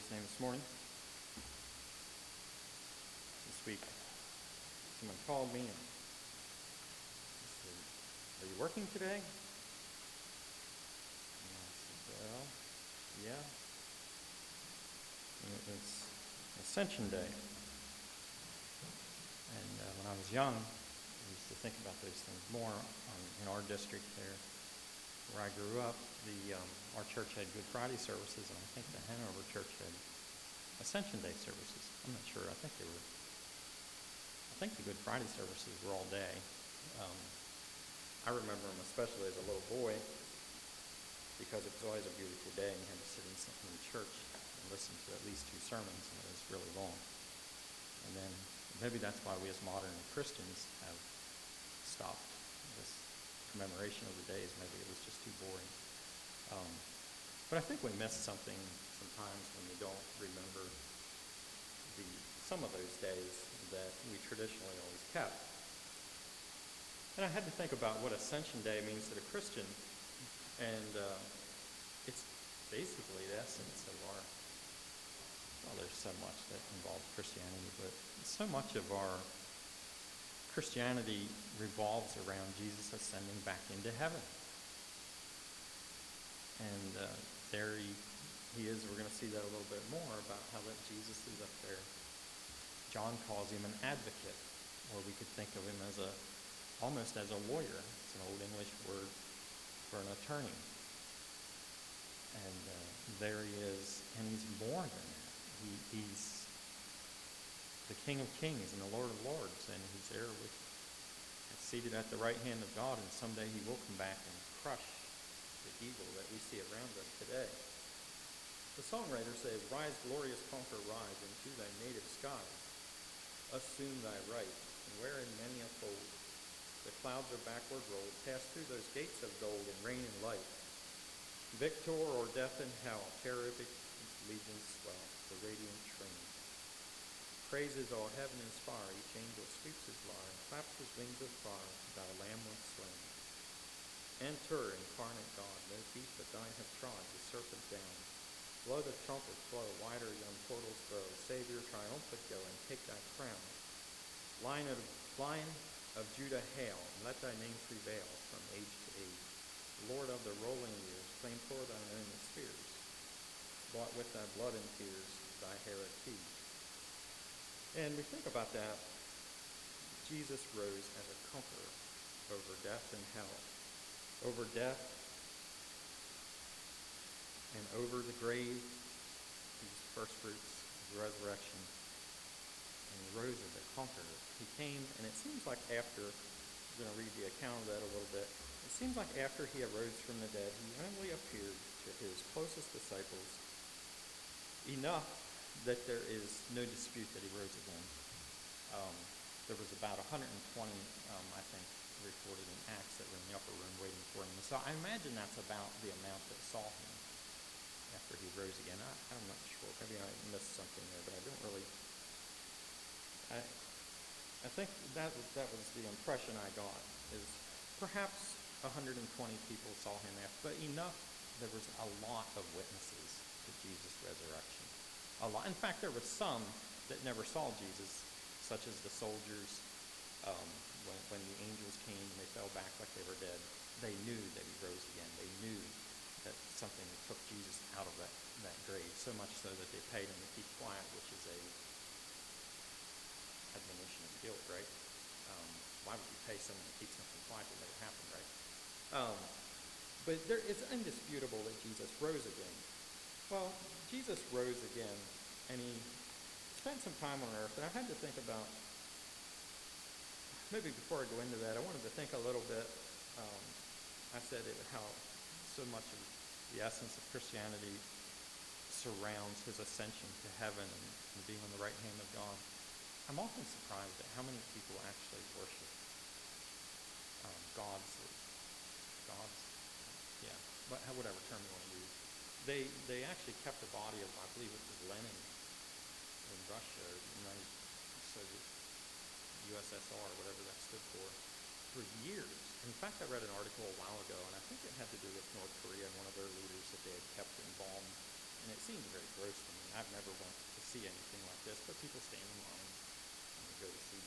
name this morning. This week, someone called me and said, "Are you working today?" And I said, "Well, yeah." And it was Ascension Day. And when I was young, I used to think about those things more. In our district there, where I grew up, our church had Good Friday services, and I think the Hanover Church had Ascension Day services. I'm not sure. I think the Good Friday services were all day. I remember them especially as a little boy because it was always a beautiful day and you had to sit in church and listen to at least 2 sermons, and it was really long. And then maybe that's why we as modern Christians have stopped this commemoration of the days. Maybe it was just too boring. But I think we miss something sometimes when we don't remember some of those days that we traditionally always kept. And I had to think about what Ascension Day means to the Christian, and it's basically the essence of there's so much that involves Christianity, but so much of our Christianity revolves around Jesus ascending back into heaven. And there he is. We're going to see that a little bit more about how that Jesus is up there. John calls him an advocate, or we could think of him almost as a lawyer. It's an Old English word for an attorney. And there he is, and he's more than that. He's the King of Kings and the Lord of Lords, and he's there seated at the right hand of God, and someday he will come back and crush the evil that we see around us today. The songwriter says, "Rise, glorious conqueror, rise into thy native skies. Assume thy right, and wherein many a fold the clouds are backward rolled, pass through those gates of gold and reign in light. Victor o'er death and hell, cherubic legions swell, the radiant train. Praises all heaven inspire, each angel sweeps his lyre, claps his wings of fire, thy lamb was slain. Enter, incarnate God, no feet but thine have trod the serpent down. Blow the trumpet, blow, wider young portals grow, Savior triumphant go, and take thy crown. Lion of Judah, hail, and let thy name prevail from age to age. Lord of the rolling years, claim for thine own the spheres, bought with thy blood and tears, thy heritage." And we think about that. Jesus rose as a conqueror over death and hell, over death and over the grave, these first fruits of resurrection. And he rose as a conqueror. He came, and it seems like after, I'm going to read the account of that a little bit, it seems like after he arose from the dead, he only appeared to his closest disciples enough that there is no dispute that he rose again. There was about 120, I think, reported in Acts that were in the upper room waiting for him. So I imagine that's about the amount that saw him after he rose again. I'm not sure. Maybe I missed something there, but I don't really. I think that was the impression I got, is perhaps 120 people saw him after, but enough. There was a lot of witnesses to Jesus' resurrection. A lot. In fact, there were some that never saw Jesus, such as the soldiers. When the angels came and they fell back like they were dead, they knew that he rose again. They knew that something took Jesus out of that grave, so much so that they paid him to keep quiet, which is a admonition of guilt, right? Why would you pay someone to keep something quiet that never happened, right? But it's indisputable that Jesus rose again. Well, Jesus rose again, and he spent some time on earth, and I had to think about, maybe before I go into that, I wanted to think a little bit, I said how so much of the essence of Christianity surrounds his ascension to heaven and being on the right hand of God. I'm often surprised at how many people actually worship whatever term you want to use. They actually kept a body of, I believe it was Lenin in Russia, or the United Soviet, USSR, whatever that stood for years. In fact, I read an article a while ago, and I think it had to do with North Korea and one of their leaders that they had kept embalmed. And it seemed very gross to me. I've never went to see anything like this, but people stand in line and they go to see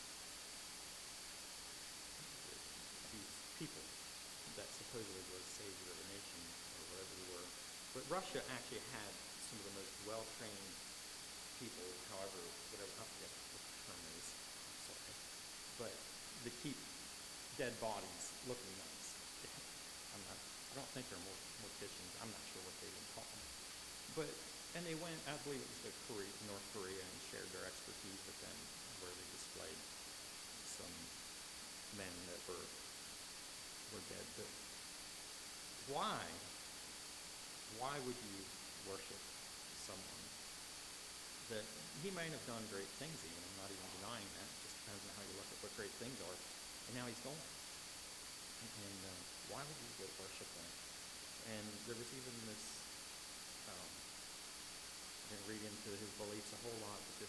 these people that supposedly was savior of a nation or whatever they were. But Russia actually had some of the most well-trained people, however, whatever, I forget what the term is, I'm sorry, but to keep dead bodies looking nice. I don't think they're morticians. I'm not sure what they would call them. But, and they went, I believe it was to North Korea, and shared their expertise with them, where they displayed some men that were dead. But why? Why would you worship someone that he might have done great things even? I'm not even denying that. It just depends on how you look at what great things are. And now he's gone. And why would you go worship him? And there was even this, I didn't read into his beliefs a whole lot, but this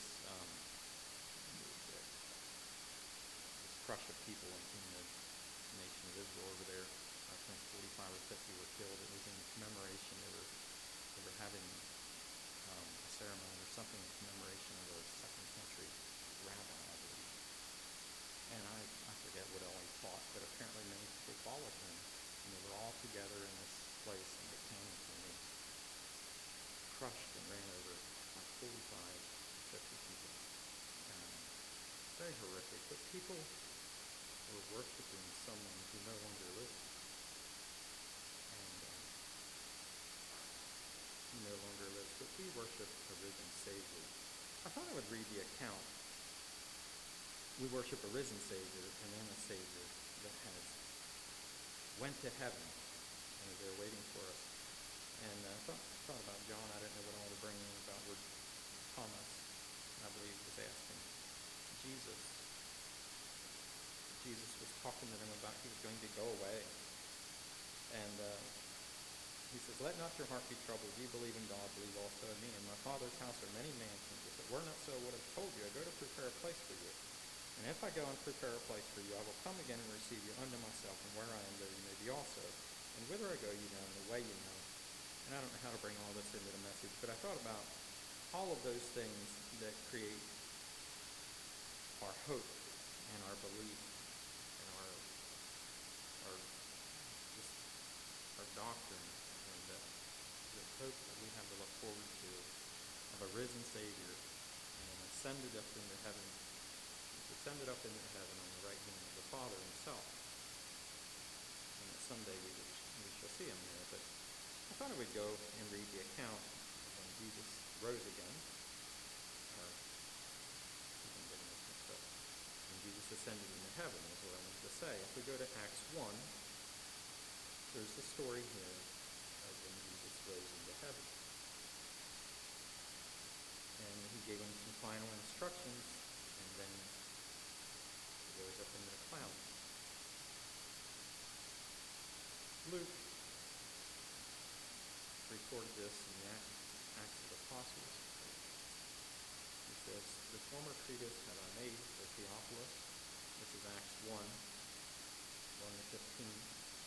crush of people in the nation of Israel over there, I think 45 or 50 were killed. It was in commemoration. They were having a ceremony or something in commemoration of a second century rabbi, I believe. And I forget what all he taught, but apparently many people followed him. And they were all together in this place in the canyon, and they crushed and ran over like 45 or 50 people. Very horrific. But people were worshiping someone who no longer lives. And he no longer lives. But we worship a risen Savior. I thought I would read the account. We worship a risen Savior and then a Savior that has went to heaven and is there waiting for us. And I thought about John. I didn't know what all to bring in about where Thomas, I believe, was asking Jesus. Jesus was talking to them about he was going to go away. And he says, "Let not your heart be troubled. You believe in God, believe also in me. In my Father's house are many mansions. If it were not so, I would have told you. I go to prepare a place for you. And if I go and prepare a place for you, I will come again and receive you unto myself, and where I am, there you may be also. And whither I go, you know, and the way you know." And I don't know how to bring all this into the message, but I thought about all of those things that create our hope and our belief and our doctrine, and the hope that we have to look forward to of a risen Savior and an ascended up into heaven. Ascended up into heaven on the right hand of the Father himself. And that someday we shall see him there. But I thought I would go and read the account of when Jesus rose again. Or, I'm getting this mixed up. When Jesus ascended into heaven is what I wanted to say. If we go to Acts 1, there's the story here of when Jesus rose into heaven. And he gave him some final instructions, and then goes up into the clouds. Luke recorded this in the Acts of the Apostles. He says, "The former treatise have I made, O Theophilus." This is Acts 1, 1-15.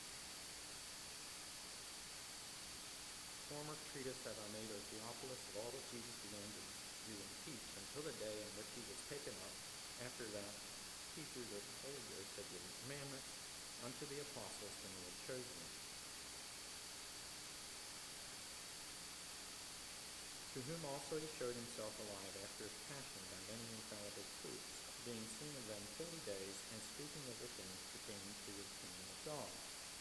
"Former treatise have I made, O Theophilus, of all that Jesus began to do and teach, until the day in which he was taken up. After that, he through the Holy Ghost had given commandments unto the apostles when he had chosen them. To whom also he showed himself alive after his passion by many infallible proofs, being seen of them 40 days, and speaking of the things pertaining to the kingdom of God.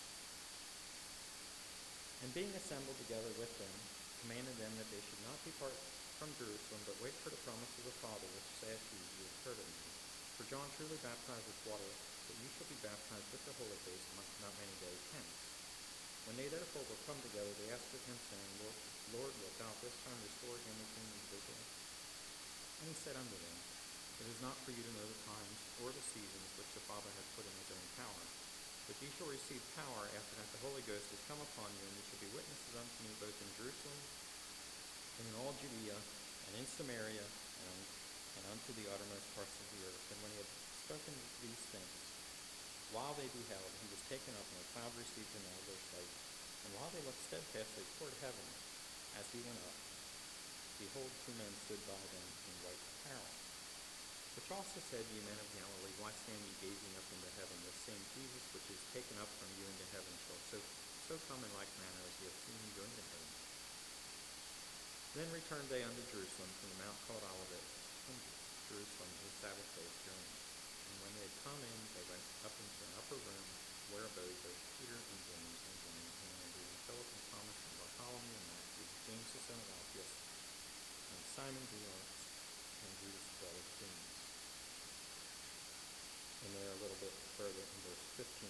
And being assembled together with them, commanded them that they should not depart from Jerusalem, but wait for the promise of the Father, which saith he, you have heard of me. For John truly baptized with water, but you shall be baptized with the Holy Ghost not many days hence. When they therefore were come together, they asked of him, saying, Lord, wilt thou this time restore again the kingdom of Israel? And he said unto them, It is not for you to know the times or the seasons which the Father hath put in his own power. But ye shall receive power after that the Holy Ghost is come upon you, and ye shall be witnesses unto me both in Jerusalem and in all Judea and in Samaria and unto the uttermost parts of the earth. And when he had spoken these things, while they beheld, he was taken up, and a cloud received him out of their sight. And while they looked steadfastly toward heaven as he went up, behold, two men stood by them in white apparel, which also said, Ye men of Galilee, why stand ye gazing up into heaven? This same Jesus which is taken up from you into heaven shall so come in like manner as ye have seen him go into heaven. Then returned they unto Jerusalem from the mount called Olivet, from Jerusalem a Sabbath day's journey. And when they had come in, they went up into an upper room, where abode both Peter and James and John and Andrew and Philip and Thomas and Bartholomew and Matthew, James the son of Alphaeus, and Simon Zealots, and Judas the brother of James. And there a little bit further in verse 15,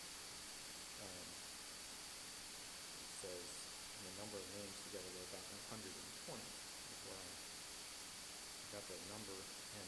it says, and the number of names together were about 120, is where I got that number, and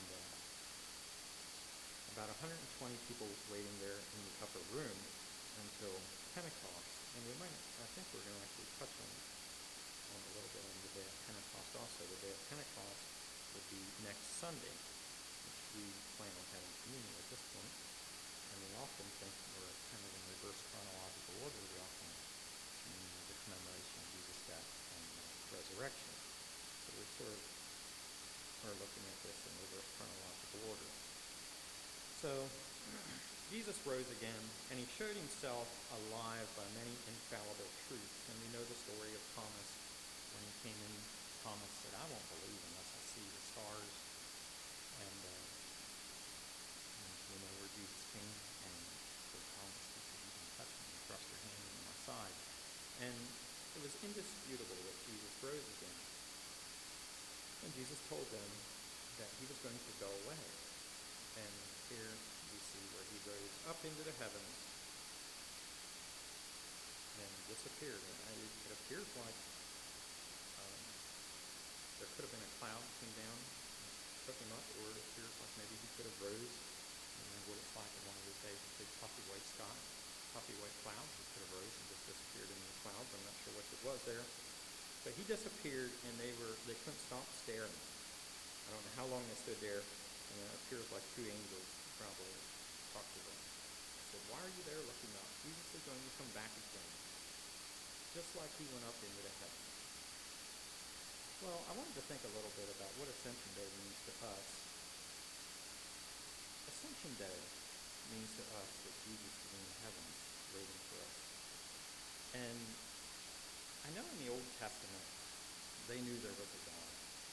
about 120 people waiting there in the upper room until Pentecost. And I think we're going to actually touch on a little bit on the day of Pentecost also. The day of Pentecost would be next Sunday, which we plan on having communion at this point. And we often think we're kind of in reverse chronological order. We often mean the commemoration of Jesus' death and resurrection. So we sort of are looking at this in reverse chronological order. So Jesus rose again, and he showed himself alive by many infallible truths. And we know the story of Thomas. When he came in, Thomas said, I won't believe unless I see the stars. And we know where Jesus came, and told Thomas, he said, you can touch me and thrust your hand into my side. And it was indisputable that Jesus rose again. And Jesus told them that he was going to go away. And here we see where he rose up into the heavens and disappeared. And it appears like there could have been a cloud came down and took him up, or it appears like maybe he could have rose, what it's like in one of those days, a big puffy white cloud. He could have rose and just disappeared in the clouds. I'm not sure which it was there. But he disappeared, and they couldn't stop staring. I don't know how long they stood there, and it appears like two angels probably talked to them. They said, why are you there looking up? Jesus is going to come back again, just like he went up into the heavens. Well, I wanted to think a little bit about what Ascension Day means to us. Ascension Day means to us that Jesus is in the heavens waiting for us. And I know in the Old Testament, they knew there was a God.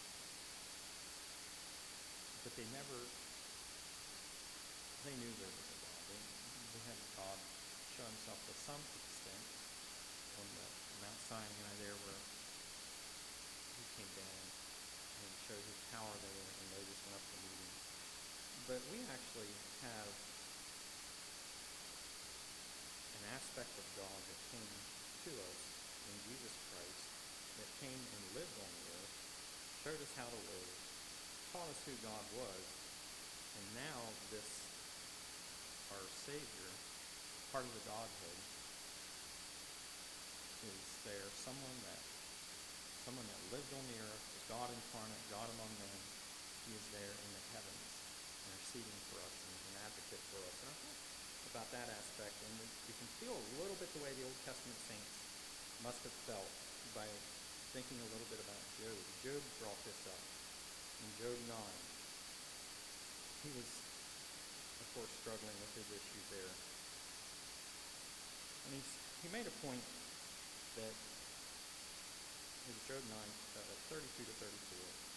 But they knew there was a God. They had God show himself to some extent on the Mount Sinai there where he came down and showed his power there, and Moses went up to meet him. But we actually have an aspect of God that came to us in Jesus Christ, that came and lived on the earth, showed us how to live, taught us who God was, and now this, our Savior, part of the Godhead, is there, someone that lived on the earth, was God incarnate, God among men. He is there in the heavens, interceding for us and is an advocate for us. And I thought about that aspect, and we can feel a little bit the way the Old Testament saints must have felt by thinking a little bit about Job. Job brought this up in Job 9. He was, of course, struggling with his issues there. And he made a point that it was Job 9, 32 to 34.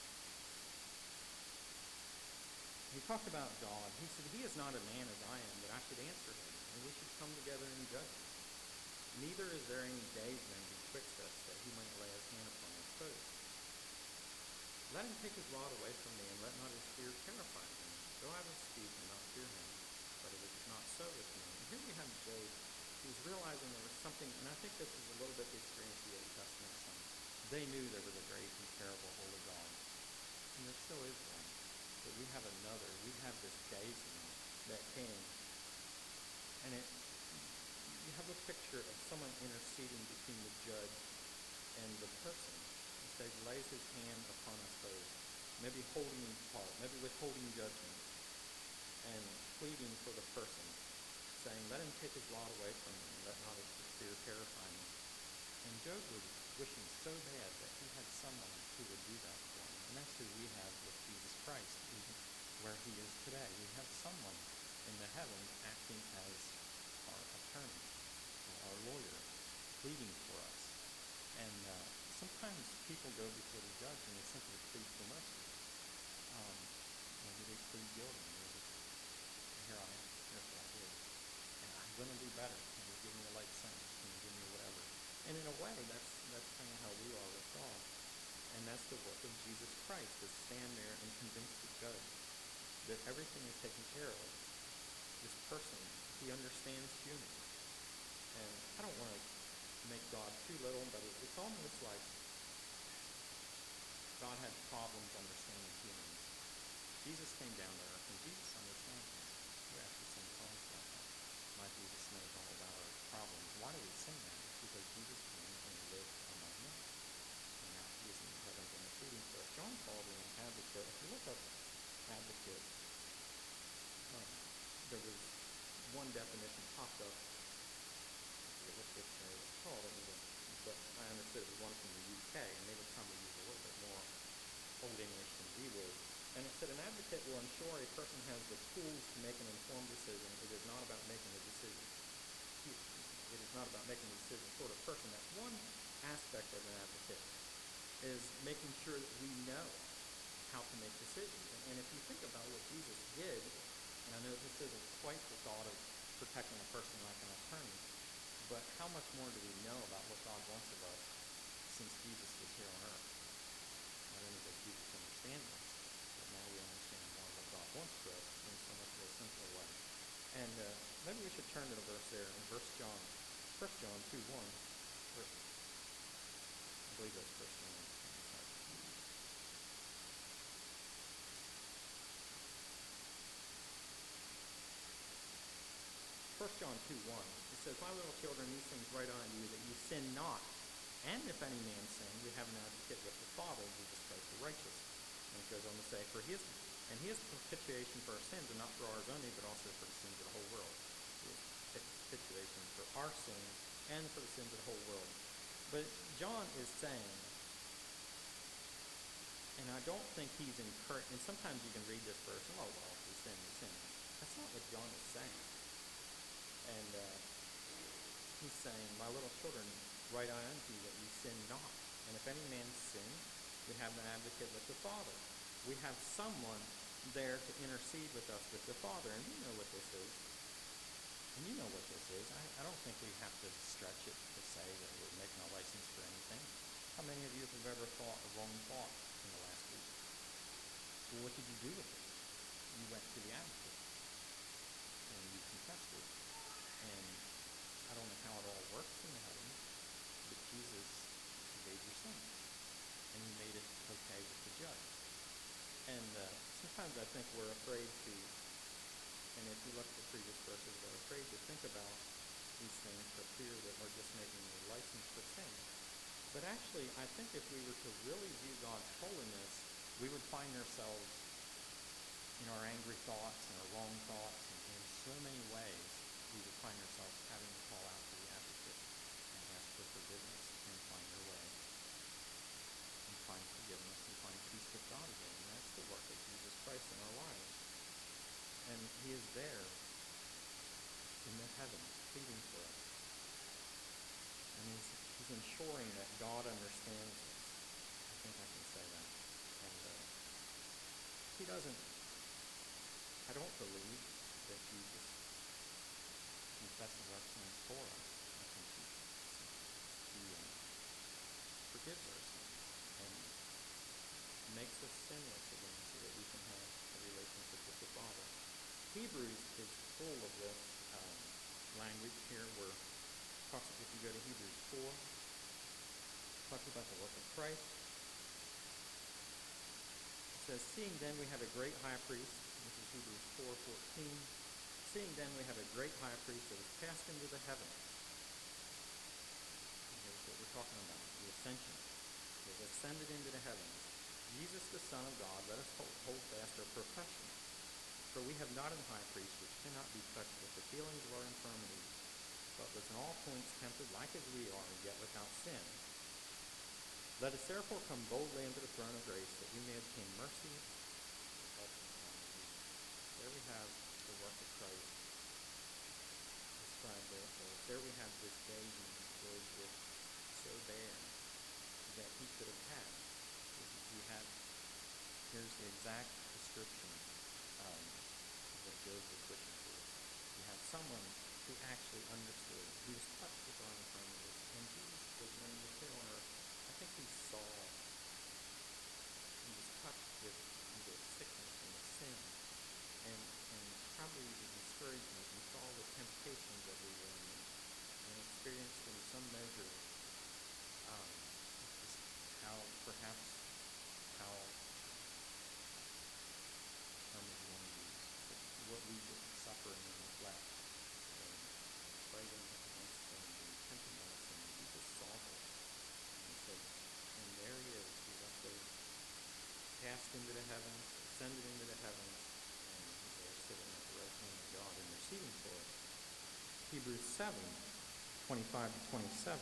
He talked about God. He said, he is not a man as I am, that I should answer him, and we should come together in judgment. Neither is there any daysman betwixt us, that he might lay his hand upon his foes. Let him take his rod away from me, and let not his fear terrify me. Though I would speak and not fear him, but it is not so with me. And here we have Job. He was realizing there was something, and I think this is a little bit the experience of the Old Testament saints. They knew there was a great and terrible holy God, and there still is one. But we have another. We have this daysman that came, and you have a picture of someone interceding between the judge and the person. He lays his hand upon us both, maybe holding in part, maybe withholding judgment, and pleading for the person, saying, let him take his rod away from me, and let not his fear terrify me. And Job was wishing so bad that he had someone who would do that. And that's who we have with Jesus Christ, even where he is today. We have someone in the heavens acting as our attorney, our lawyer, pleading for us. And sometimes people go before the judge and they simply plead for mercy. Maybe they plead guilty. Maybe, here I am, here's what I did. And I'm going to do better. Can you give me a light sentence? Can you give me whatever? And in a way, that's kind of how we are with God. And that's the work of Jesus Christ, to stand there and convince the judge that everything is taken care of. This person, he understands humans. And I don't want to make God too little, but it's almost like God had problems understanding humans. Jesus came down to earth, and Jesus understands us. We actually sing songs about that. My Jesus knows all about our problems. Why do we sing that? It's because Jesus came and lived among us. And now he is in the heavens interceding for us. John called him an advocate. If you look up advocate, there was one definition popped up. I forget what dictionary it's called, but I understood it was one from the UK, and they would probably use a little bit more Old English than we would. And it said, an advocate will ensure a person has the tools to make an informed decision. It is not about making a decision. It is not about making a decision. Sort of person. That's one aspect of an advocate, is making sure that we know how to make decisions. And if you think about what Jesus did, and I know this isn't quite the thought of protecting a person like an attorney, but how much more do we know about what God wants of us since Jesus was here on earth? Not only does Jesus understand us, but now we understand more what God wants for us in so much of a simpler way. And maybe we should turn to the verse there in 1 John 2:1. I believe that's 1 John. 1 John 2:1, it says, my little children, these things write unto you, that ye sin not. And if any man sin, we have an advocate with the Father, Jesus Christ the righteous. And it goes on to say, he is propitiation for our sins, and not for ours only, but also for the sins of the whole world. He is propitiation for our sins and for the sins of the whole world. But John is saying, and I don't think he's encouraged, and sometimes you can read this verse, oh, well, if we sin, we sin. That's not what John is saying. And he's saying, my little children, write I unto you that ye sin not. And if any man sin, we have an advocate with the Father. We have someone there to intercede with us with the Father. And you know what this is. I don't think we have to stretch it to say that we're making a license for anything. How many of you have ever thought a wrong thought in the last week? Well, what did you do with it? You went to the advocate and you confessed it. And I don't know how it all works in the heavens, but Jesus forgave your sins, and he made it okay with the judge. And sometimes I think we're afraid to, and if you look at the previous verses, we're afraid to think about these things for fear that we're just making a license for sin. But actually, I think if we were to really view God's holiness, we would find ourselves in our angry thoughts and our wrong thoughts, and in so many ways, we would find ourselves having to call out to the advocate and ask for forgiveness and find our way and find forgiveness and find peace with God again. And that's the work of Jesus Christ in our lives. And he is there in the heavens pleading for us. And he's ensuring that God understands us. I think I can say that. And he doesn't, I don't believe that Jesus confesses our sins for us. I think he forgives our sins and makes us sinless again so that we can have a relationship with the Father. Hebrews is full of this language here where if you go to Hebrews 4, talks about the work of Christ. It says, seeing then we have a great high priest, this is Hebrews 4:14. Seeing then we have a great high priest that is passed into the heavens. And here's what we're talking about, the ascension. He has ascended into the heavens. Jesus, the Son of God, let us hold fast our profession. For we have not a high priest which cannot be touched with the feelings of our infirmities, but was in all points tempted like as we are, yet without sin. Let us therefore come boldly unto the throne of grace, that we may obtain mercy and help in time of need. There we have the work of Christ described there for us. There we have this day he was with so bare that he could have had. He had, here's the exact description that Job was wishing for. You have someone who actually understood. He was touched with our infirmities, and Jesus was, when he was here on earth, I think he was touched with the sickness and the sin, and probably the discouragement, and saw the temptations that we were in, and experienced in some measure just how perhaps how term of one use, what we would suffer in the flesh, and fighting against sin and tempting us, and Jesus saw this, and he said, and there he is, he's up there, cast into the heavens, ascended into the heavens, and he's there sitting at the right hand of God, interceding for us. Hebrews 7:25-27.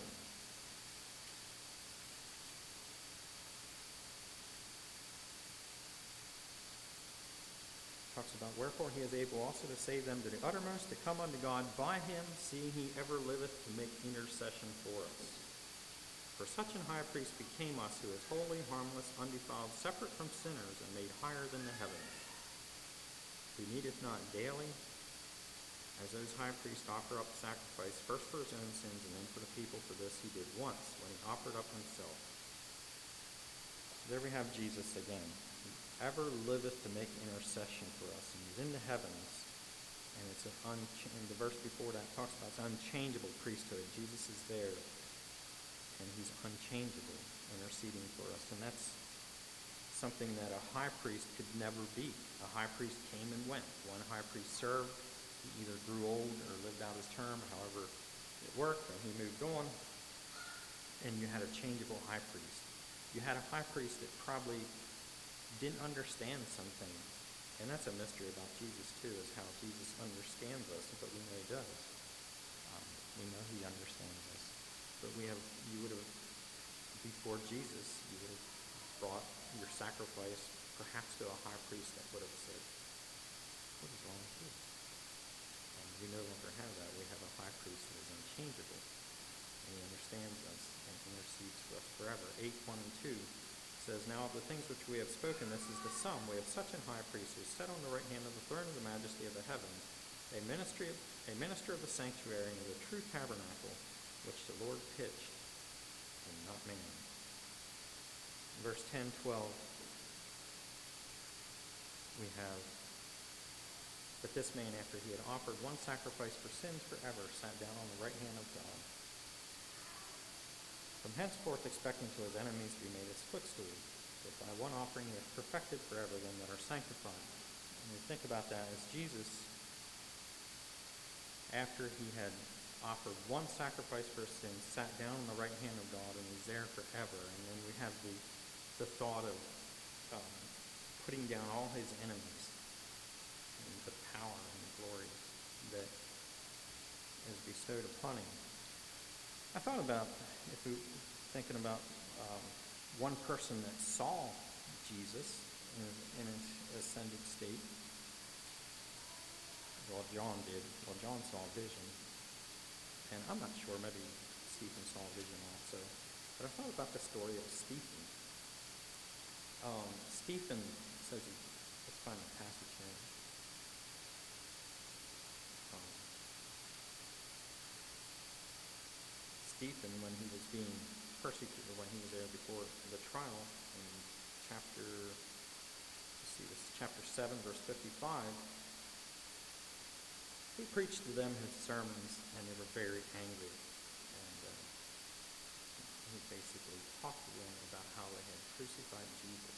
Talks about, wherefore he is able also to save them to the uttermost, to come unto God by him, seeing he ever liveth to make intercession for us. For such an high priest became us, who is holy, harmless, undefiled, separate from sinners, and made higher than the heavens, who needeth not daily, as those high priests, offer up sacrifice, first for his own sins, and then for the people. For this he did once, when he offered up himself. There we have Jesus again. Ever liveth to make intercession for us, and he's in the heavens, and it's and the verse before that talks about it's unchangeable priesthood. Jesus is there, and he's unchangeable, interceding for us, and that's something that a high priest could never be. A high priest came and went. One high priest served, he either grew old or lived out his term, however it worked, and he moved on, and you had a changeable high priest. You had a high priest that probably didn't understand some things. And that's a mystery about Jesus too, is how Jesus understands us, but we know he does. We know he understands us. But you would have, before Jesus, you would have brought your sacrifice perhaps to a high priest that would have said, what is wrong with you? And we no longer have that. We have a high priest that is unchangeable, and he understands us and intercedes for us forever. 8:1-2 says, now of the things which we have spoken, this is the sum. We have such an high priest who is set on the right hand of the throne of the majesty of the heavens, a minister of the sanctuary and of the true tabernacle, which the Lord pitched, and not man. Verse 10-12, we have, but this man, after he had offered one sacrifice for sins forever, sat down on the right hand of God, from henceforth expecting to his enemies be made his footstool, that by one offering he hath perfected forever them that are sanctified. And we think about that as Jesus, after he had offered one sacrifice for his sins, sat down on the right hand of God, and he's there forever. And then we have the thought of putting down all his enemies, and the power and the glory that is bestowed upon him. I thought about, if we were thinking about one person that saw Jesus in his ascended state, well, John did. Well, John saw a vision. And I'm not sure, maybe Stephen saw a vision also. But I thought about the story of Stephen. Stephen says, let's find a passage here. Stephen, when he was being persecuted, when he was there before the trial, in chapter 7, verse 55, he preached to them his sermons, and they were very angry. And he basically talked to them about how they had crucified Jesus.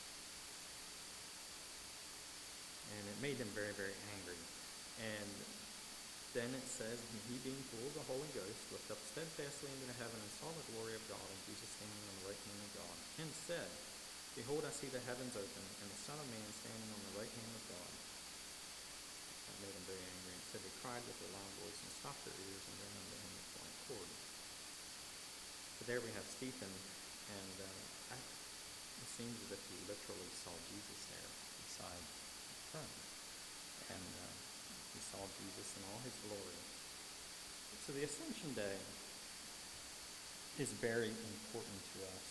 And it made them very, very angry. And then it says, and he being full of the Holy Ghost looked up steadfastly into the heaven and saw the glory of God and Jesus standing on the right hand of God, and said, behold, I see the heavens open, and the Son of Man standing on the right hand of God. That made him very angry, and said, they cried with a loud voice and stopped their ears and ran unto him with one accord. But there we have Stephen, And it seems as if he literally saw Jesus there beside the throne. And he saw Jesus in all his glory. So the Ascension Day is very important to us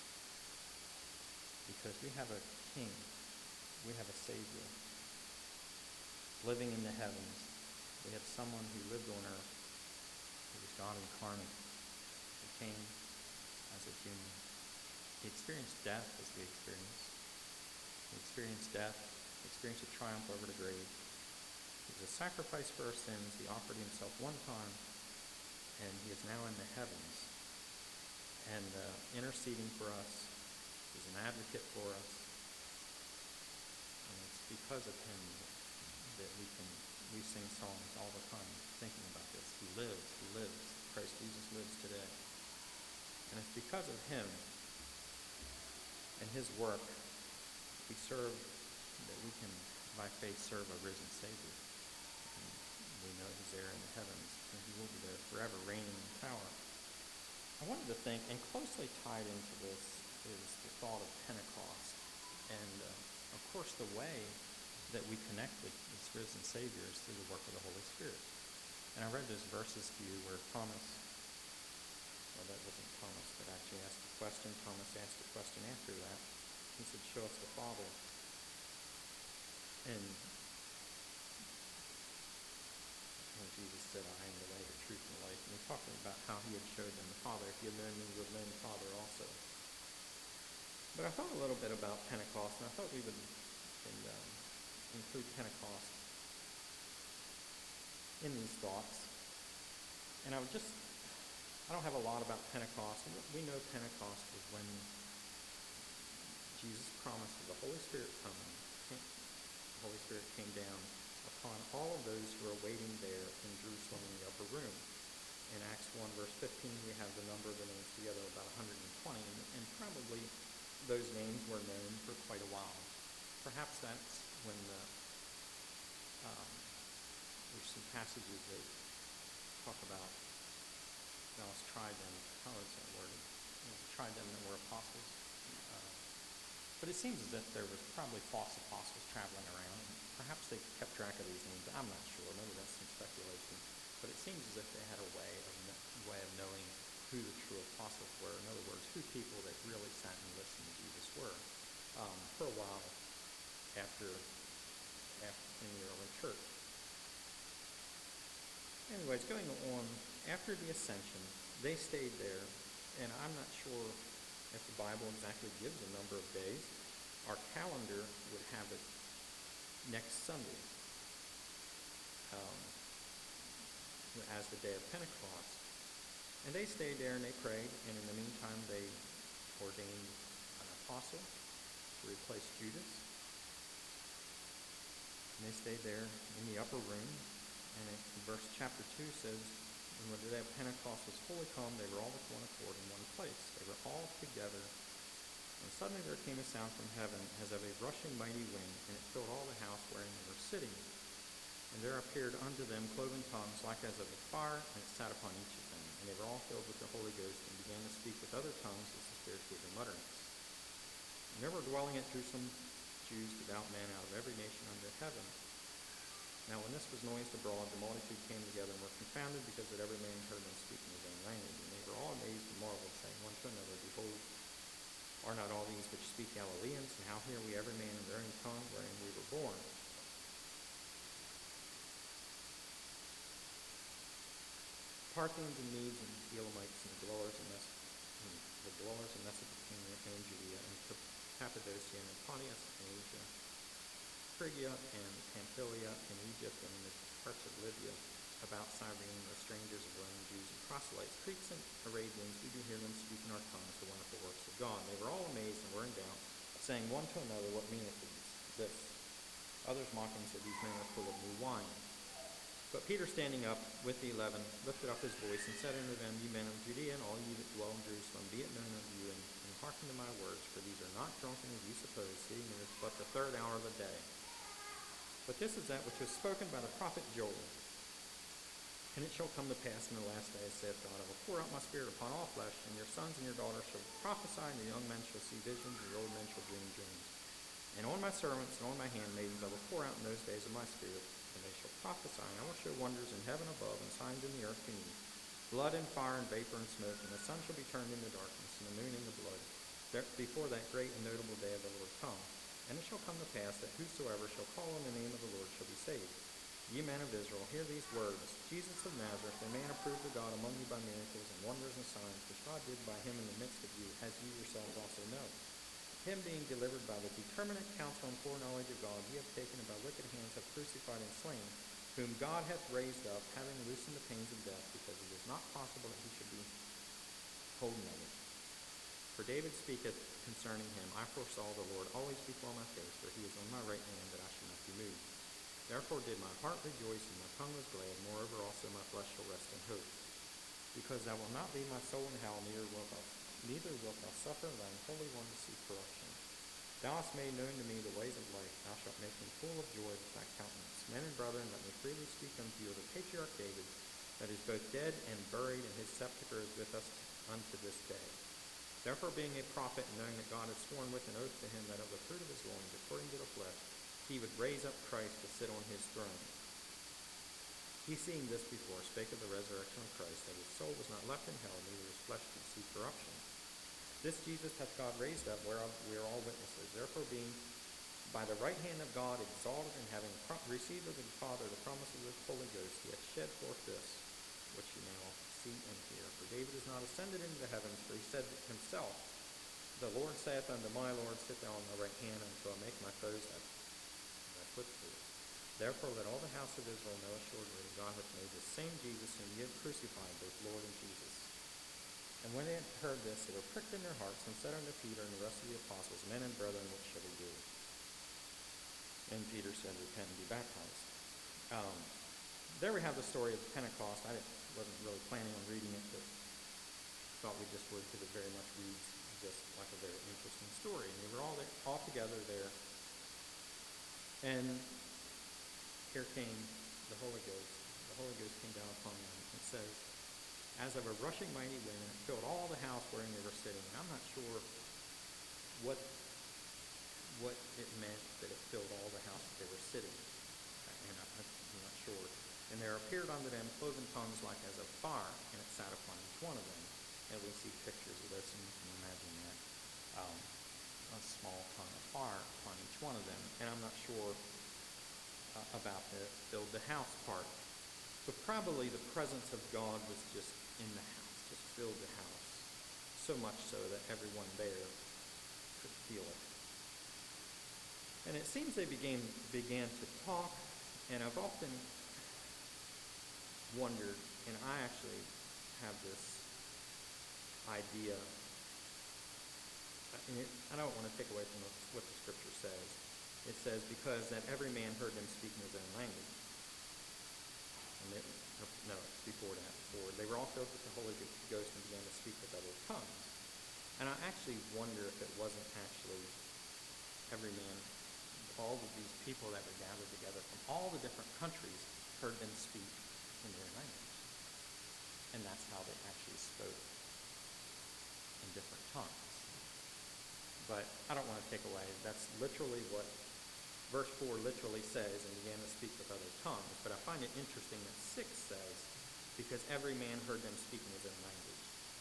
because we have a King, we have a Savior living in the heavens. We have someone who lived on earth, who was God incarnate, who came as a human. He experienced death as we experience. He experienced death, he experienced a triumph over the grave. He was a sacrifice for our sins. He offered himself one time, and he is now in the heavens and interceding for us. He's an advocate for us. And it's because of him that we sing songs all the time thinking about this. He lives. Christ Jesus lives today. And it's because of him and his work that we can, by faith, serve a risen Savior. And we know he's there in the heavens, and he will be there forever, reigning in power. I wanted to think, and closely tied into this is the thought of Pentecost. And, of course, the way that we connect with this risen Savior is through the work of the Holy Spirit. And I read those verses to you where Thomas, well, that wasn't Thomas that actually asked the question. Thomas asked the question after that. He said, "Show us the Father." And Jesus said, "I am the way, the truth, and the life." And he talked about how he had showed them the Father. If you had known me, you would have known the Father also. But I thought a little bit about Pentecost, and I thought we would include Pentecost in these thoughts. And I don't have a lot about Pentecost. We know Pentecost was when Jesus promised that the Holy Spirit coming. The Holy Spirit came down upon all of those who are waiting there in Jerusalem in the upper room. In Acts 1, verse 15, we have the number of the names together, about 120, and probably those names were known for quite a while. Perhaps that's when there's some passages that talk about, thou hast tried them, how is that worded? Tried them that were apostles. But it seems as if there was probably false apostles traveling around. Perhaps they kept track of these names. I'm not sure. Maybe that's some speculation. But it seems as if they had a way of knowing who the true apostles were. In other words, who people that really sat and listened to Jesus were for a while after in the early church. Anyways, going on, after the ascension, they stayed there, and I'm not sure if the Bible exactly gives a number of days. Our calendar would have it next Sunday as the day of Pentecost. And they stayed there and they prayed, and in the meantime they ordained an apostle to replace Judas. And they stayed there in the upper room, and verse chapter 2 says, "And when the day of Pentecost was fully come, they were all with one accord in one place." They were all together. And suddenly there came a sound from heaven as of a rushing mighty wind, and it filled all the house wherein they were sitting. And there appeared unto them cloven tongues like as of a fire, and it sat upon each of them. And they were all filled with the Holy Ghost, and began to speak with other tongues as the Spirit gave them utterance. And there were dwelling at Jerusalem Jews, devout men out of every nation under heaven. Now when this was noised abroad, the multitude came together and were confounded, because that every man heard them speak in his own language. And they were all amazed and marveled, saying one to another, "Behold, are not all these which speak Galileans? And how hear we every man in their own tongue wherein we were born?" Parthians and Medes and Elamites and the dwellers in Mesopotamia and Judea and Cappadocia and Pontus and Asia, Phrygia and Pamphylia and Egypt and the parts of Libya, about Cyrene, the strangers of Rome, Jews and proselytes, Greeks and Arabians, we do hear them speak in our tongues the wonderful works of God. And they were all amazed and were in doubt, saying one to another, "What meaneth this?" Others mocking said, "These men are full of new wine." But Peter, standing up with the 11, lifted up his voice and said unto them, "Ye men of Judea, and all ye that dwell in Jerusalem, be it known unto you, and hearken to my words, for these are not drunken as ye suppose, seeing it is but the third hour of the day. But this is that which was spoken by the prophet Joel. And it shall come to pass in the last days, saith God, I will pour out my spirit upon all flesh, and your sons and your daughters shall prophesy, and your young men shall see visions, and your old men shall dream dreams. And on my servants and on my handmaidens I will pour out in those days of my spirit, and they shall prophesy. And I will show wonders in heaven above, and signs in the earth beneath, blood and fire and vapor and smoke. And the sun shall be turned into darkness, and the moon into blood, before that great and notable day of the Lord come. And it shall come to pass that whosoever shall call on the name of the Lord shall be saved. Ye men of Israel, hear these words. Jesus of Nazareth, a man approved of God among you by miracles and wonders and signs, which God did by him in the midst of you, as ye yourselves also know. Him being delivered by the determinate counsel and foreknowledge of God, ye have taken, and by wicked hands have crucified and slain, whom God hath raised up, having loosened the pains of death, because it is not possible that he should be holden of it. For David speaketh concerning him, I foresaw the Lord always before my face, for he is on my right hand, that I should not be moved. Therefore did my heart rejoice, and my tongue was glad. Moreover also my flesh shall rest in hope. Because thou wilt not leave my soul in hell, neither wilt thou suffer thine Holy One to see corruption. Thou hast made known to me the ways of life. Thou shalt make me full of joy with thy countenance. Men and brethren, let me freely speak unto you of the patriarch David, that is both dead and buried, and his sepulchre is with us unto this day. Therefore, being a prophet, and knowing that God had sworn with an oath to him that of the fruit of his loins, according to the flesh, he would raise up Christ to sit on his throne. He, seeing this before, spake of the resurrection of Christ, that his soul was not left in hell, neither his flesh did see corruption. This Jesus hath God raised up, whereof we are all witnesses. Therefore, being by the right hand of God exalted, and having received of the Father the promise of the Holy Ghost, he hath shed forth this, which you now see and hear. For David is not ascended into the heavens, for he said himself, The Lord saith unto my Lord, Sit thou on my right hand, until I make my foes thy footstool. Therefore let all the house of Israel know assuredly that God hath made the same Jesus whom ye have crucified, both Lord and Jesus. And when they had heard this, they were pricked in their hearts, and said unto Peter and the rest of the apostles, Men and brethren, what shall we do? And Peter said, Repent and be baptized. There we have the story of Pentecost. I wasn't really planning on reading it, but thought we just would, because it very much reads just like a very interesting story. And they were all together there. And here came the Holy Ghost. The Holy Ghost came down upon them. It says, as of a rushing mighty wind, and it filled all the house wherein they were sitting. And I'm not sure what it meant that it filled all the house that they were sitting. And I'm not sure. And there appeared unto them cloven tongues like as of fire, and it sat upon each one of them. And we see pictures of this, and you can imagine that. A small tongue of fire upon each one of them. And I'm not sure about the filled the house part. But probably the presence of God was just in the house, just filled the house. So much so that everyone there could feel it. And it seems they began to talk, and I've often wondered, and I actually have this idea, and I don't want to take away from what the scripture says. It says, because that every man heard them speak in his own language. And it's before that. Before they were all filled with the Holy Ghost and began to speak with other tongues. And I actually wonder if it wasn't actually every man, all of these people that were gathered together from all the different countries heard them speak in their language. And that's how they actually spoke in different tongues. But I don't want to take away, that's literally what verse 4 literally says, and began to speak with other tongues. But I find it interesting that 6 says, because every man heard them speak in his own language.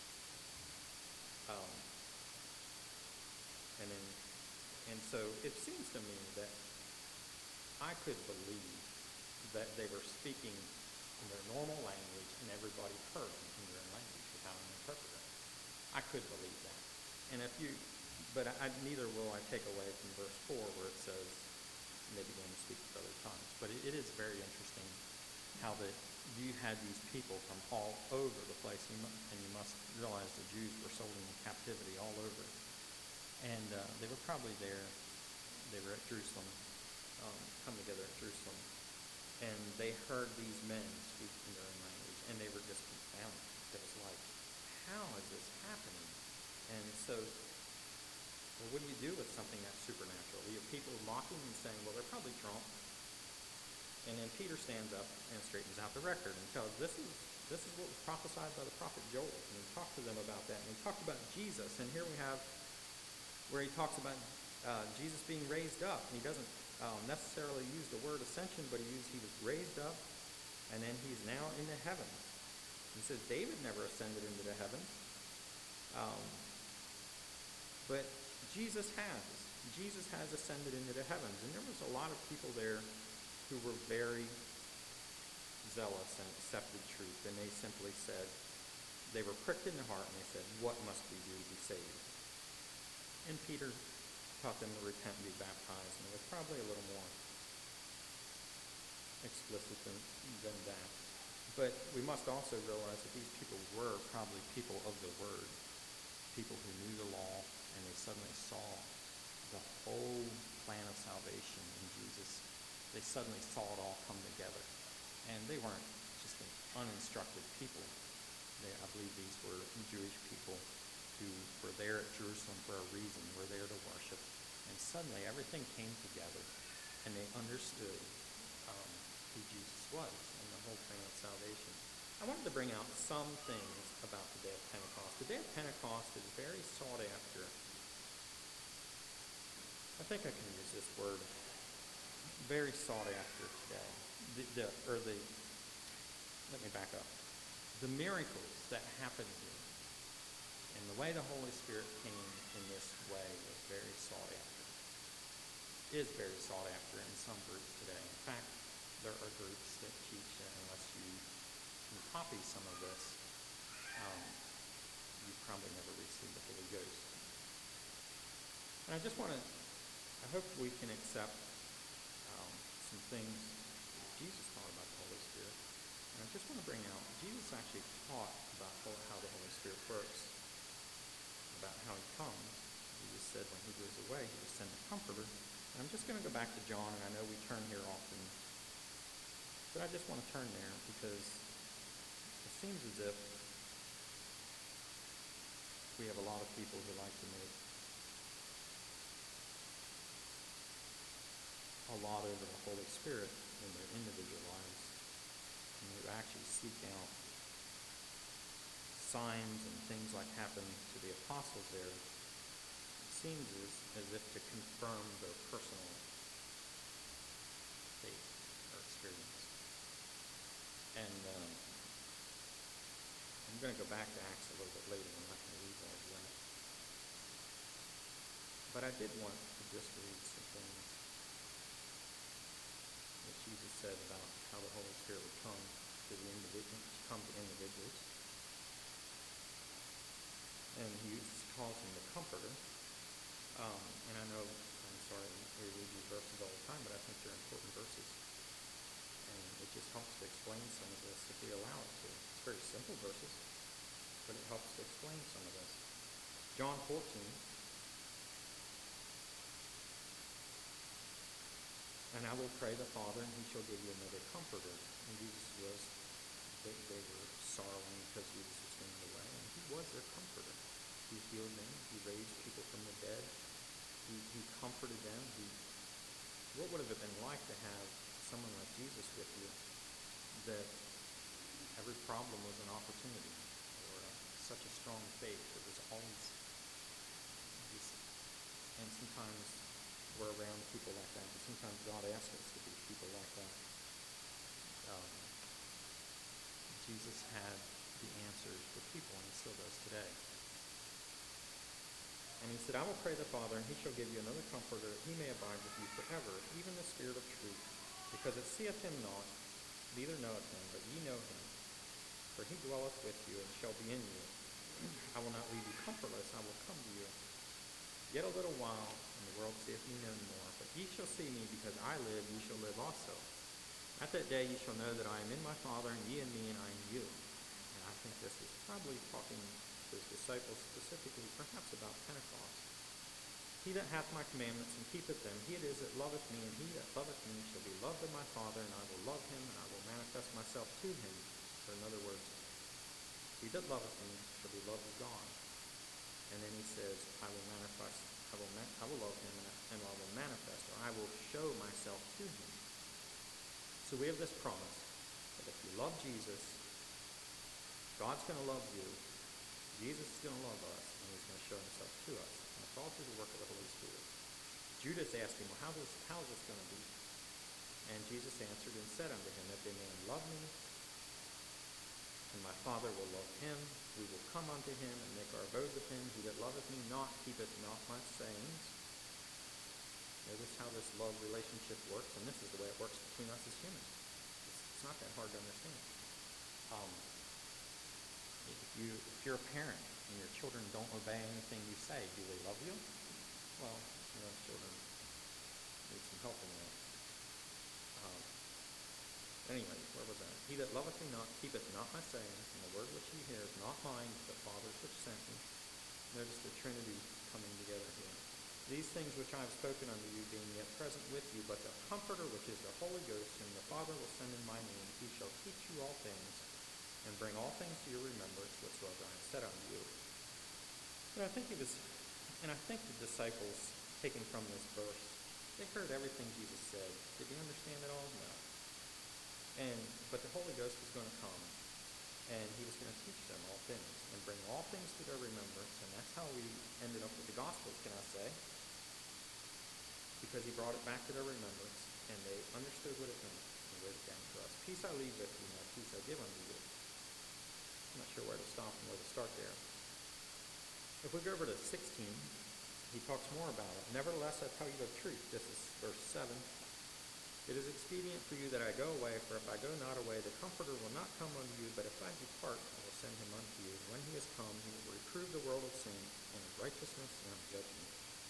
And so it seems to me that I could believe that they were speaking in their normal language and everybody heard them in their own language without an interpreter. I could believe that. And but neither will I take away from verse 4 where it says, and they began to speak with other tongues. But it is very interesting how that you had these people from all over the place, and you must realize the Jews were sold into captivity all over. And they were probably there. They were at Jerusalem, come together at Jerusalem, and they heard these men speak in their own language, and they were just confounded. It was like, how is this happening? And so, well, what do you do with something that's supernatural? You have people mocking and saying, well, they're probably drunk. And then Peter stands up and straightens out the record and tells, this is what was prophesied by the prophet Joel. And he talked to them about that. And he talked about Jesus. And here we have where he talks about Jesus being raised up. And he doesn't necessarily use the word ascension, but he was raised up, and then he's now in the heavens. He says David never ascended into the heavens. But Jesus has. Jesus has ascended into the heavens. And there was a lot of people there who were very zealous and accepted truth. And they simply said, they were pricked in the heart, and they said, what must we do to be saved? And Peter taught them to repent and be baptized. And it was probably a little more explicit than that. But we must also realize that these people were probably people of the Word, people who knew the law, and they suddenly saw the whole plan of salvation in Jesus. They suddenly saw it all come together. And they weren't just uninstructed people. I believe these were Jewish people who were there at Jerusalem for a reason, were there to worship. And suddenly everything came together, and they understood who Jesus was and the whole plan of salvation. I wanted to bring out some things about the day of Pentecost. The day of Pentecost is very sought after. I think I can use this word. Very sought after today. Let me back up. The miracles that happened here and the way the Holy Spirit came in this way was very sought after. Is very sought after in some groups today. In fact, there are groups that teach that unless you can copy some of this, you probably never receive the Holy Ghost. And I hope we can accept some things Jesus taught about the Holy Spirit. And I just want to bring out, Jesus actually taught about how the Holy Spirit works, about how he comes. Jesus said when he goes away, he will send a comforter. And I'm just going to go back to John, and I know we turn here often, but I just want to turn there because it seems as if we have a lot of people who like to make a lot over the Holy Spirit in their individual lives, and who actually seek out signs and things like happened to the apostles there. It seems as if to confirm their personal faith or experience. And I'm going to go back to Acts a little bit later. I'm not going to read all of that. But I did want to just read some things that Jesus said about how the Holy Spirit would come to individuals. And he calls him the Comforter. And I know, I'm sorry, we read these verses all the time, but I think they're important verses. And it just helps to explain some of this if we allow it to. It's very simple verses, but it helps to explain some of this. John 14. And I will pray the Father, and he shall give you another Comforter. And they were sorrowing because Jesus was going away, and he was their Comforter. He healed them. He raised people from the dead. He comforted them. What would have it been like to have someone like Jesus with you, that every problem was an opportunity, or such a strong faith that was always just, and sometimes we're around people like that, but sometimes God asks us to be people like that. Jesus had the answers for people, and he still does today. And he said, I will pray the Father, and he shall give you another Comforter, that he may abide with you forever, even the Spirit of truth, because it seeth him not, neither knoweth him, but ye know him. For he dwelleth with you, and shall be in you. I will not leave you comfortless, I will come to you. Yet a little while, and the world seeth me no more, but ye shall see me, because I live, ye shall live also. At that day ye shall know that I am in my Father, and ye in me, and I in you. And I think this is probably talking to his disciples specifically, perhaps about Pentecost. He that hath my commandments and keepeth them, he it is that loveth me, and he that loveth me shall be loved of my Father, and I will love him, and I will manifest myself to him. Or in other words, he that loveth me shall be loved of God. And then he says, I will love him, and I will manifest, or I will show myself to him. So we have this promise that if you love Jesus, God's going to love you, Jesus is going to love us, and he's going to show himself to us. And it's all through the work of the Holy Spirit. Judas asked him, well, how is this going to be? And Jesus answered and said unto him, if a man love me, and my Father will love him, we will come unto him and make our abode with him. He that loveth me not keepeth not my sayings. Notice how this love relationship works, and this is the way it works between us as humans. It's not that hard to understand. If you're a parent and your children don't obey anything you say, do they love you? Well, children need some help in that. Anyway, where was that? He that loveth me not keepeth not my sayings, and the word which he hears not mine, but the Father's which sent me. Notice the Trinity coming together here. These things which I have spoken unto you, being yet present with you, but the Comforter, which is the Holy Ghost, whom the Father will send in my name, he shall teach you all things, and bring all things to your remembrance whatsoever I have said unto you. And I think the disciples, taking from this verse, they heard everything Jesus said. Did they understand it all? No. But the Holy Ghost was going to come, and he was going to teach them all things, and bring all things to their remembrance, and that's how we ended up with the Gospels, can I say? Because he brought it back to their remembrance, and they understood what it meant, and wrote it down for us. Peace I leave with you, my peace I give unto you. I'm not sure where to stop and where to start there. If we go over to 16, he talks more about it. Nevertheless, I tell you the truth. This is verse 7. It is expedient for you that I go away, for if I go not away, the Comforter will not come unto you, but if I depart, I will send him unto you. When he is come, he will reprove the world of sin, and of righteousness, and of judgment.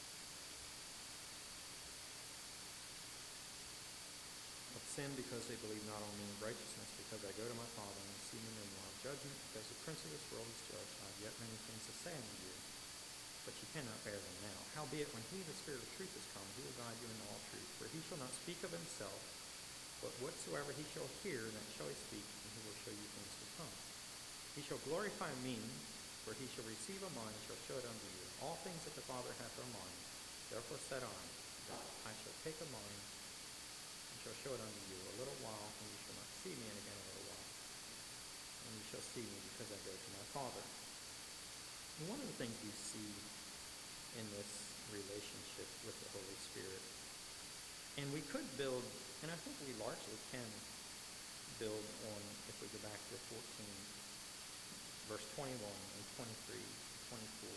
Of sin, because they believe not on me; of righteousness, because I go to my Father, and see me no more; of judgment, because the prince of this world is judged. I have yet many things to say unto you, but you cannot bear them now. Howbeit, when he, the Spirit of truth, is come, he will guide you into all truth. For he shall not speak of himself, but whatsoever he shall hear, that shall he speak, and he will show you things to come. He shall glorify me, for he shall receive of mine, and shall show it unto you. All things that the Father hath are mine. Therefore said I, I shall take of mine, and shall show it unto you. A little while, and you shall not see me, and again a little while, and you shall see me, because I go to my Father. And one of the things you see in this relationship with the Holy Spirit, and we could build, and I think we largely can build on, if we go back to 14, verse 21 and 23, 24,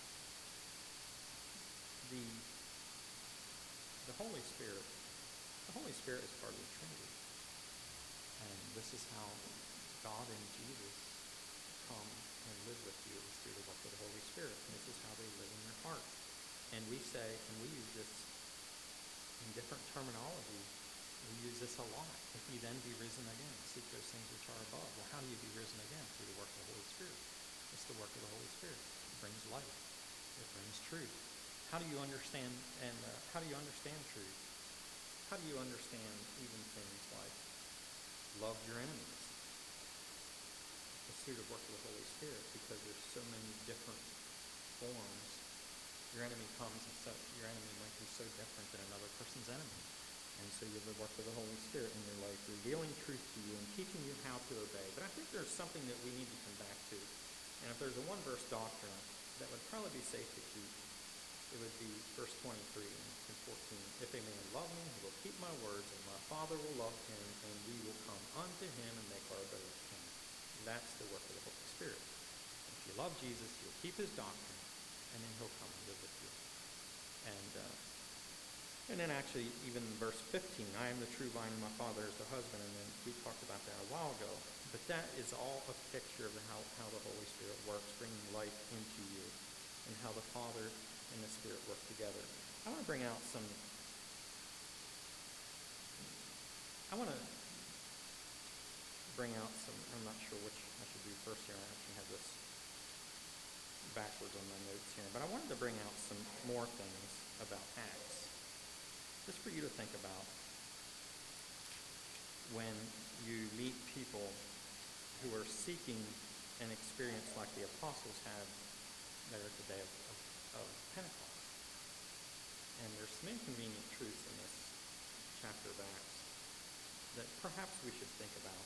the Holy Spirit is part of the Trinity. And this is how God and Jesus come and live with you, is through the work of the Holy Spirit. And this is how they live in your heart. And we say, and we use this in different terminology, we use this a lot. If you then be risen again, seek those things which are above. Well, how do you be risen again? Through the work of the Holy Spirit. It's the work of the Holy Spirit. It brings life. It brings truth. How do you understand, how do you understand truth? How do you understand even things like love your enemies? It's through the work of the Holy Spirit, because there's so many different forms. Your enemy comes, and your enemy might be so different than another person's enemy. And so you have the work of the Holy Spirit in your life, revealing truth to you and teaching you how to obey. But I think there's something that we need to come back to. And if there's a one-verse doctrine that would probably be safe to keep, it would be verse 23 and 14. If a man love me, he will keep my words, and my Father will love him, and we will come unto him and make our abode with him. That's the work of the Holy Spirit. If you love Jesus, you'll keep his doctrine, and then he'll come and live with you. And then actually, even in verse 15, I am the true vine, and my Father is the husband. And then we talked about that a while ago. But that is all a picture of how the Holy Spirit works, bringing life into you, and how the Father and the Spirit work together. I want to bring out some. I'm not sure which I should do first here. I actually have this backwards on my notes here. But I wanted to bring out some more things about Acts, just for you to think about when you meet people who are seeking an experience like the apostles had there at the day of Pentecost. And there's some inconvenient truths in this chapter of Acts that perhaps we should think about.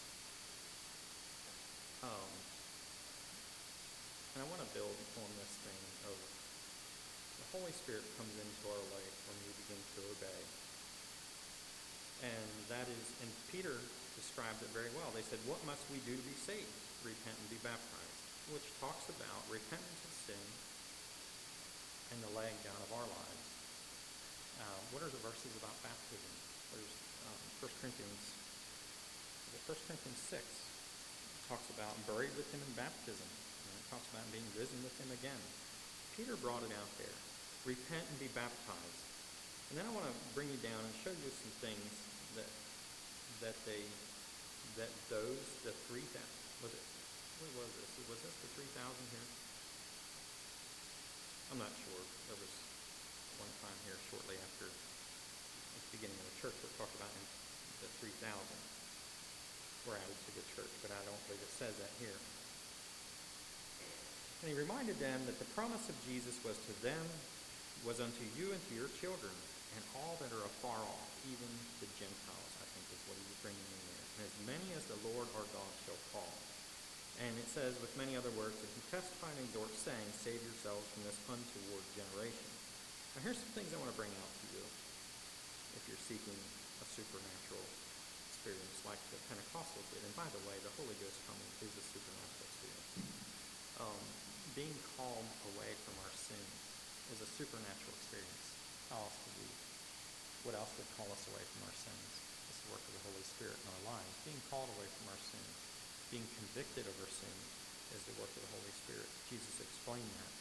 And I want to build on this thing of the Holy Spirit comes into our life when we begin to obey. And that is, and Peter described it very well. They said, what must we do to be saved? Repent and be baptized, which talks about repentance of sin and the laying down of our lives. What are the verses about baptism? There's 1 Corinthians 6 talks about buried with him in baptism. And it talks about being risen with him again. Peter brought it out there. Repent and be baptized. And then I want to bring you down and show you some things the 3,000, what was this? Was this the 3,000 here? I'm not sure. There was one time here shortly after the beginning of the church where it talked about the 3,000 were added to the church, but I don't believe it says that here. And he reminded them that the promise of Jesus was to them, was unto you and to your children, and all that are afar off, even the Gentiles, I think is what he was bringing in there. And as many as the Lord our God shall call. And it says, with many other words, that he testified and exhorted, saying, save yourselves from this untoward generation. Now here's some things I want to bring out to you if you're seeking a supernatural experience like the Pentecostals did. And by the way, the Holy Ghost coming is a supernatural experience. Being called away from our sins is a supernatural experience. What else would call us away from our sins? It's the work of the Holy Spirit in our lives. Being called away from our sins, being convicted of our sin is the work of the Holy Spirit. Jesus explained that.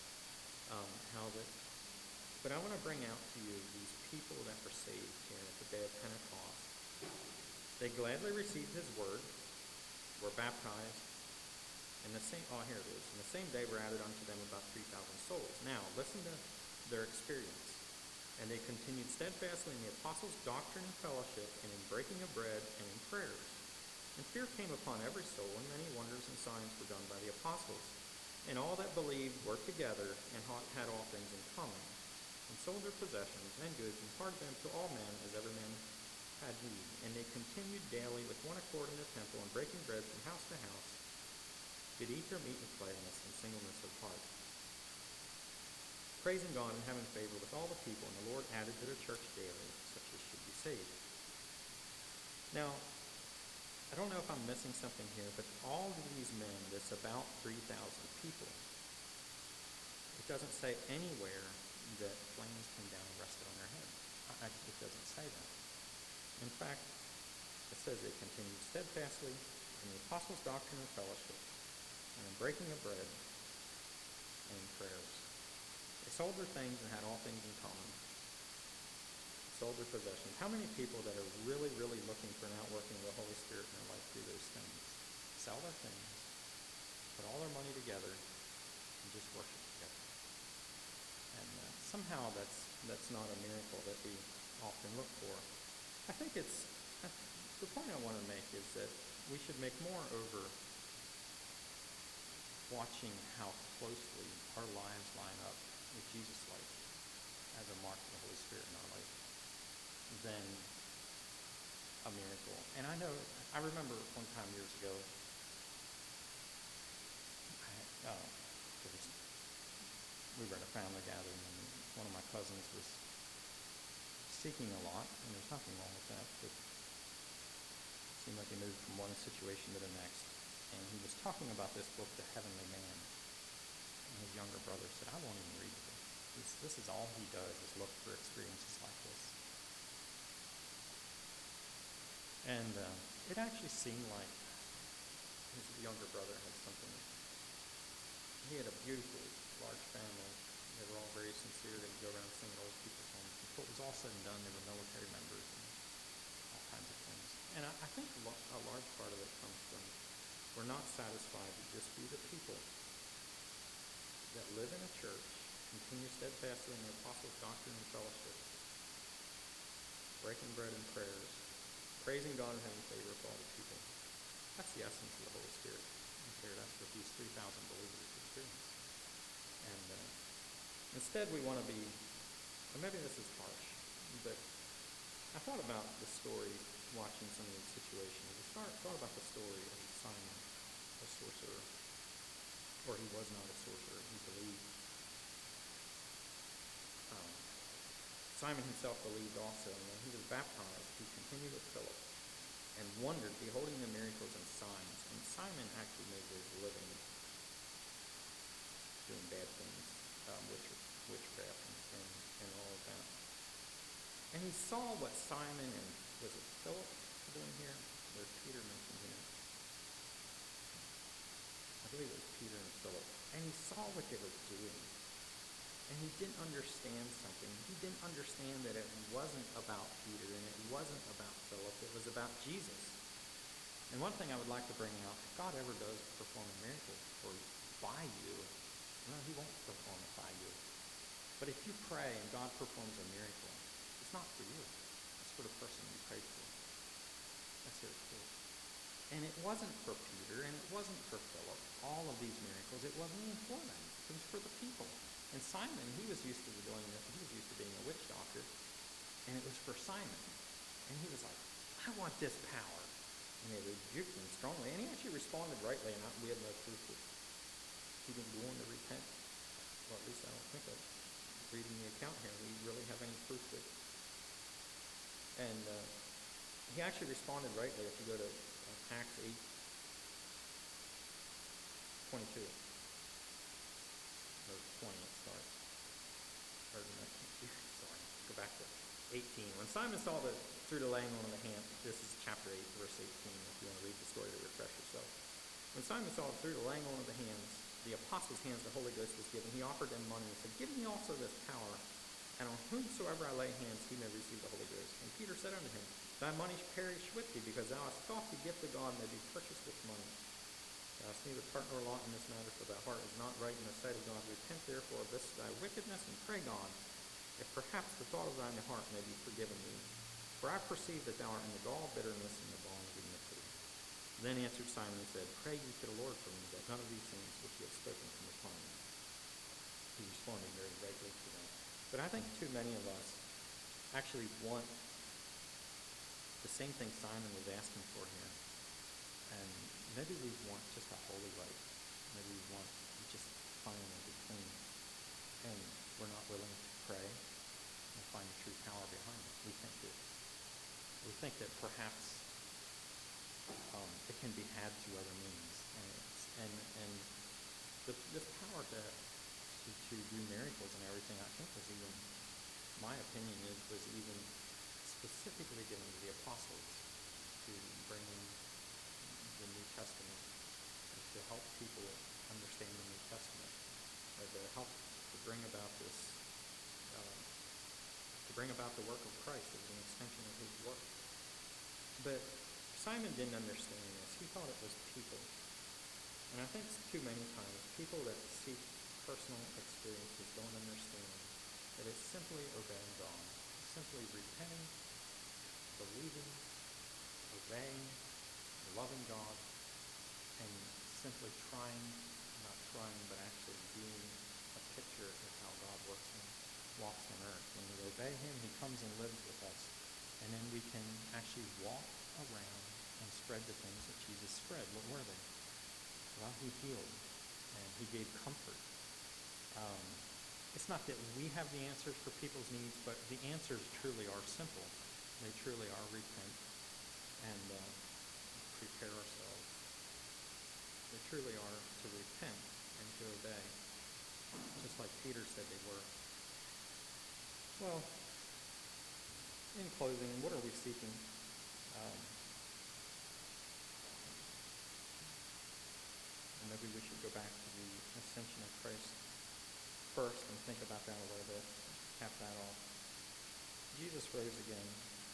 But I want to bring out to you these people that were saved here at the day of Pentecost. They gladly received his word, were baptized, and here it is. In the same day were added unto them about 3,000 souls. Now, listen to their experience. And they continued steadfastly in the apostles' doctrine and fellowship, and in breaking of bread, and in prayers. And fear came upon every soul, and many wonders and signs were done by the apostles. And all that believed were together, and had all things in common, and sold their possessions and goods, and parted them to all men, as every man had need. And they continued daily with one accord in the temple, and breaking bread from house to house, did eat their meat with gladness and singleness of heart, praising God and having favor with all the people. And the Lord added to the church daily such as should be saved. Now, I don't know if I'm missing something here, but all of these men, this about 3,000 people, it doesn't say anywhere that flames came down and rested on their head. It doesn't say that. In fact, it says they continued steadfastly in the apostles' doctrine and fellowship, and in breaking of bread, and in prayers. They sold their things and had all things in common. Sold their possessions. How many people that are really, really looking for an outworking of the Holy Spirit in their life do those things? Sell their things, put all their money together, and just worship together. And somehow that's not a miracle that we often look for. I think the point I want to make is that we should make more over watching how closely our lives line up with Jesus' life as a mark of the Holy Spirit in our life than a miracle. And I remember one time years ago, we were at a family gathering, and one of my cousins was seeking a lot, and there's nothing wrong with that, but it seemed like he moved from one situation to the next. And he was talking about this book, The Heavenly Man. And his younger brother said, I won't even read it. This is all he does, is look for experiences like this. And it actually seemed like his younger brother had something. He had a beautiful, large family. They were all very sincere. They'd go around singing old people's homes. Before it was all said and done, they were military members and all kinds of things. And I think a large part of it comes from we're not satisfied to just be the people that live in a church, continue steadfastly in the apostles' doctrine and fellowship, breaking bread and prayers, praising God and having favor with all the people. That's the essence of the Holy Spirit. Here, that's what these 3,000 believers experience. And instead we want to be, or maybe this is harsh, but I thought about the story watching some of these situations, I thought about the story of Simon, a sorcerer, or he was not a sorcerer, he believed. Simon himself believed also, and when he was baptized, he continued with Philip and wondered, beholding the miracles and signs. And Simon actually made his living doing bad things, witchcraft and all of that. And he saw what Simon and, was it Philip doing here? Or Peter mentioned here? I believe it was Peter and Philip. And he saw what they were doing. And he didn't understand something. He didn't understand that it wasn't about Peter and it wasn't about Philip. It was about Jesus. And one thing I would like to bring out, if God ever does perform a miracle by you, no, he won't perform it by you. But if you pray and God performs a miracle, it's not for you. It's for the person you prayed for. That's here too. And it wasn't for Peter and it wasn't for Philip. All of these miracles, it wasn't even for them. It was for the people. And Simon, he was used to being a witch doctor, and it was for Simon. And he was like, I want this power. And they rebuked him strongly. And he actually responded rightly, and we have no proof that he didn't go on to repent. Well, at least I don't think of reading the account here. We really have any proof that. And he actually responded rightly. If you go to Acts 8:22. Or 20 it starts. Or no, sorry, go back to 18. When Simon saw that through the laying on of the hand, this is chapter 8, verse 18, if you want to read the story to refresh yourself. When Simon saw that through the laying on of the hands, the apostles' hands, the Holy Ghost was given, he offered them money and said, give me also this power, and on whomsoever I lay hands, he may receive the Holy Ghost. And Peter said unto him, thy money perish with thee, because thou hast thought the gift of God may be purchased with money. Thou hast neither part nor lot in this matter, for thy heart is not right in the sight of God. Repent therefore of this thy wickedness, and pray God, if perhaps the thought of thine heart may be forgiven thee. For I perceive that thou art in the gall of bitterness and the bond of iniquity. Then answered Simon and said, pray ye to the Lord for me, that none of these things which ye have spoken come upon me. He responded very rightly to that. But I think too many of us actually want the same thing Simon was asking for here. And maybe we want just a holy life. Maybe we want just fine and be clean. And we're not willing to pray and find the true power behind it. We think that perhaps it can be had through other means. And this power to do miracles and everything, I think was even, my opinion was even specifically given to the apostles to bring in the New Testament, to help people understand the New Testament, or to help to bring about this, to bring about the work of Christ as an extension of his work. But Simon didn't understand this. He thought it was people. And I think too many times, people that seek personal experiences don't understand that it's simply obeying God. It's simply repenting, believing, obeying, loving God, and simply not trying, but actually being a picture of how God walks on earth. When we obey him, he comes and lives with us. And then we can actually walk around and spread the things that Jesus spread. What were they? Well, he healed, and he gave comfort. It's not that we have the answers for people's needs, but the answers truly are simple. They truly are repent and prepare ourselves. They truly are to repent and to obey, just like Peter said they were. Well, in closing, what are we seeking? And maybe we should go back to the ascension of Christ first and think about that a little bit, cap that off. Jesus rose again.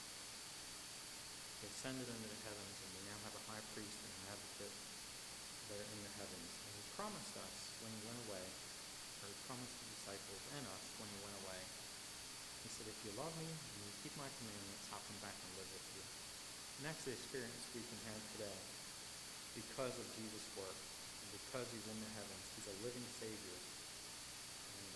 He ascended into the heavens, and we now have a high priest and an advocate there in the heavens. And he promised us when he went away, or he promised the disciples and us when he went away, he said, if you love me and you keep my commandments, I'll come back and live with you. And that's the experience we can have today because of Jesus' work, and because he's in the heavens. He's a living Savior. And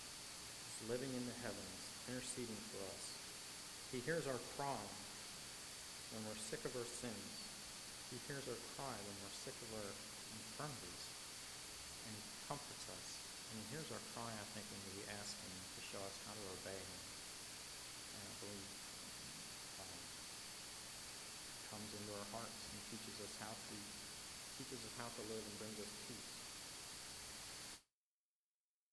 he's living in the heavens, interceding for us. He hears our cry. when we're sick of our sins. He hears our cry when we're sick of our infirmities, and he comforts us. And he hears our cry, I think, when we ask him to show us how to obey him. And I believe comes into our hearts and teaches us how to live in